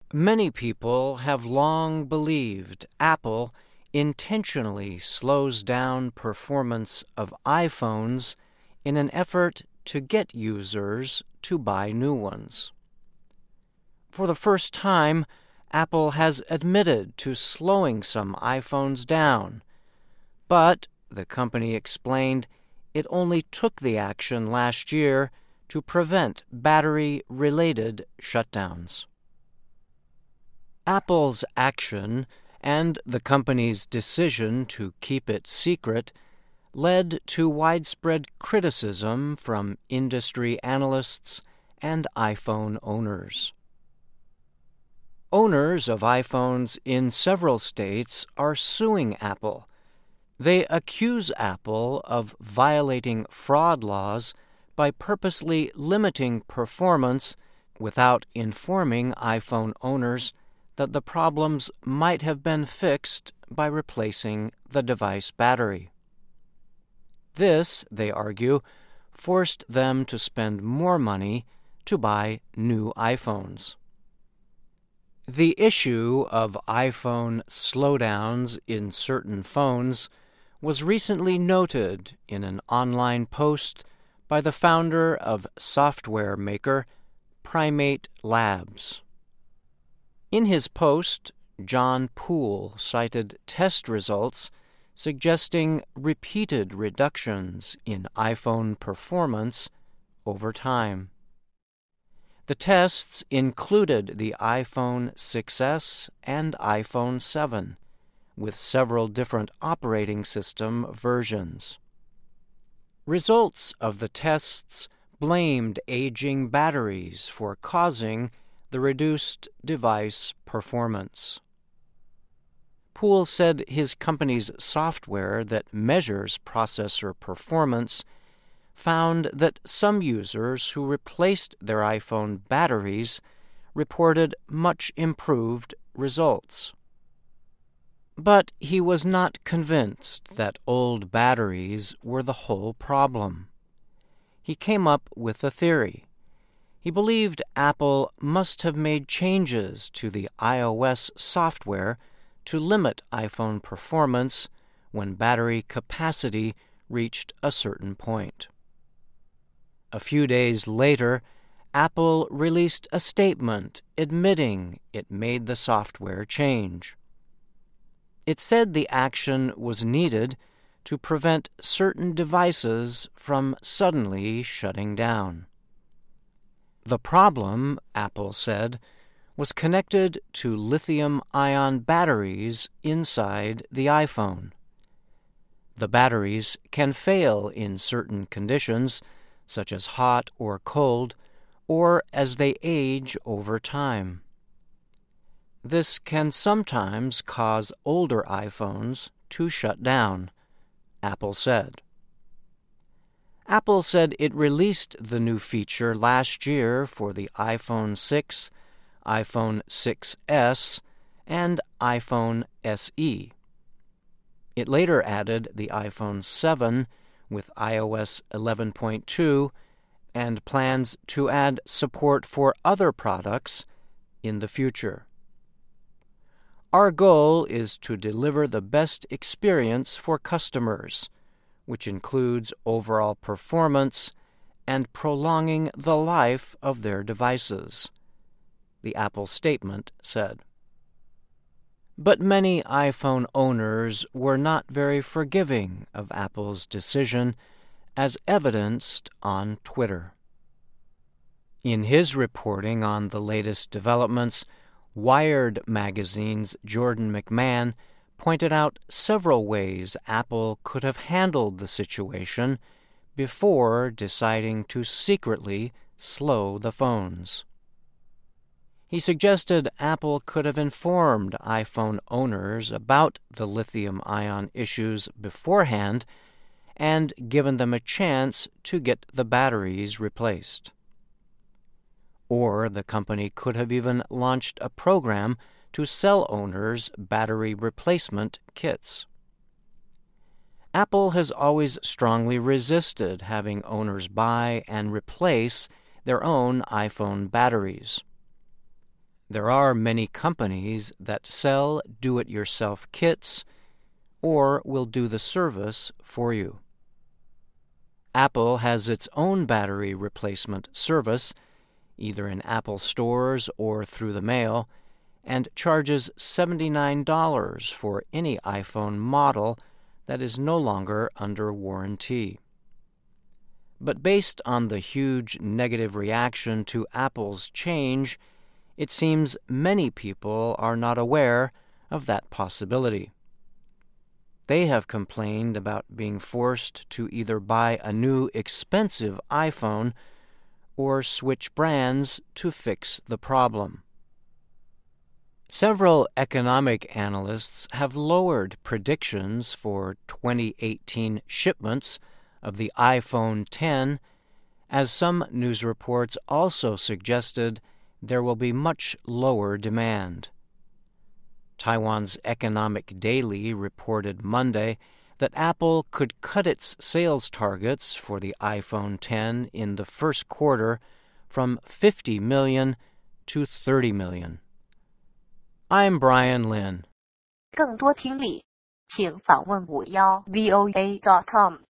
Many people have long believed Apple intentionally slows down performance of iPhones in an effort to get users to buy new ones. For the first time, Apple has admitted to slowing some iPhones down, but the company explained it only took the action last year to prevent battery-related shutdowns. Apple's action and the company's decision to keep it secret led to widespread criticism from industry analysts and iPhone owners. Owners of iPhones in several states are suing Apple. They accuse Apple of violating fraud laws by purposely limiting performance without informing iPhone owners that the problems might have been fixed by replacing the device battery. This, they argue, forced them to spend more money to buy new iPhones. The issue of iPhone slowdowns in certain phones was recently noted in an online post by the founder of software maker Primate Labs. In his post, John Poole cited test results suggesting repeated reductions in iPhone performance over time. The tests included the iPhone 6s and iPhone 7, with several different operating system versions. Results of the tests blamed aging batteries for causing the reduced device performance. Poole said his company's software that measures processor performance found that some users who replaced their iPhone batteries reported much improved results. But he was not convinced that old batteries were the whole problem. He came up with a theory. He believed Apple must have made changes to the iOS software to limit iPhone performance when battery capacity reached a certain point. A few days later, Apple released a statement admitting it made the software change. It said the action was needed to prevent certain devices from suddenly shutting down. The problem, Apple said, was connected to lithium-ion batteries inside the iPhone. The batteries can fail in certain conditions, such as hot or cold, or as they age over time. This can sometimes cause older iPhones to shut down, Apple said. Apple said it released the new feature last year for the iPhone 6, iPhone 6s, and iPhone SE. It later added the iPhone 7 with iOS 11.2 and plans to add support for other products in the future. Our goal is to deliver the best experience for customers, which includes overall performance and prolonging the life of their devices, the Apple statement said. But many iPhone owners were not very forgiving of Apple's decision, as evidenced on Twitter. In his reporting on the latest developments, Wired magazine's Jordan McMahon pointed out several ways Apple could have handled the situation before deciding to secretly slow the phones. He suggested Apple could have informed iPhone owners about the lithium-ion issues beforehand and given them a chance to get the batteries replaced. Or the company could have even launched a program to sell owners battery replacement kits. Apple has always strongly resisted having owners buy and replace their own iPhone batteries. There are many companies that sell do-it-yourself kits or will do the service for you. Apple has its own battery replacement service, either in Apple stores or through the mail, and charges $79 for any iPhone model that is no longer under warranty. But based on the huge negative reaction to Apple's change, it seems many people are not aware of that possibility. They have complained about being forced to either buy a new expensive iPhone or switch brands to fix the problem. Several economic analysts have lowered predictions for 2018 shipments of the iPhone X, as some news reports also suggested there will be much lower demand. Taiwan's Economic Daily reported Monday that Apple could cut its sales targets for the iPhone X in the first quarter from 50 million to 30 million. I'm Brian Lynn. 更多听力，请访问51voa.com。